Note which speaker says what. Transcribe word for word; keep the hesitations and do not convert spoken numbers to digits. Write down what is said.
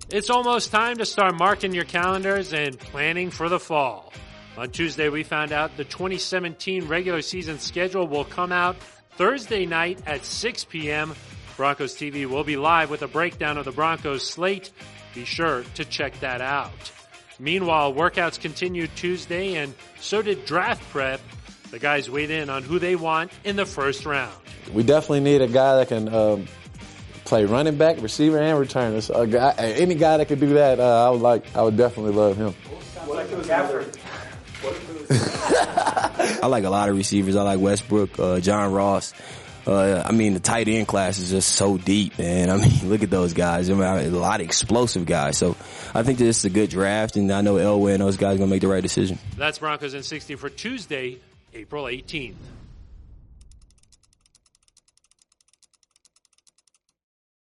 Speaker 1: It's almost time to start marking your calendars and planning for the fall. On Tuesday, we found out the twenty seventeen regular season schedule will come out Thursday night at six p.m. Broncos T V will be live with a breakdown of the Broncos slate. Be sure to check that out. Meanwhile, workouts continued Tuesday, and so did draft prep. The guys weighed in on who they want in the first round.
Speaker 2: We definitely need a guy that can um, play running back, receiver, and returner. So a guy, any guy that could do that, uh, I would like. I would definitely love him.
Speaker 3: I like a lot of receivers. I like Westbrook, uh, John Ross. Uh, I mean, the tight end class is just so deep, man. I mean, look at those guys. I mean, a lot of explosive guys. So I think this is a good draft, and I know Elway and those guys are going to make the right decision.
Speaker 1: That's Broncos in sixty for Tuesday, April eighteenth.